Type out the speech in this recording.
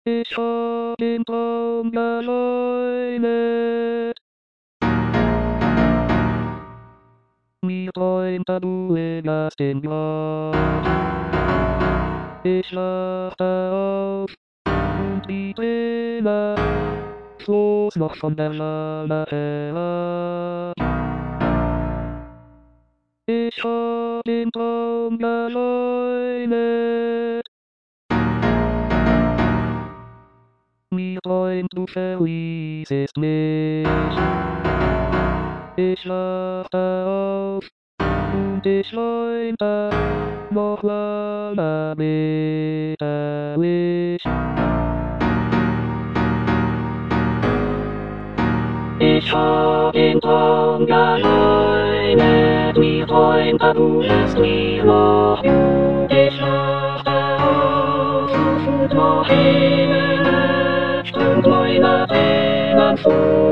Ich hab den Traum verleugnet. Mir träumte du in den Glas. Ich lachte auf und die Brille floss noch von der Schale herab. Ich hab den Traum verleugnet. Mir träumt du verließest mich. Ich lachte auf und ich träumte noch lange bitterlich. Ich hab den Traum geleugnet, mir träumte du bist mir noch gut. Ich lachte auf und noch Himmel und meine Tränen zu.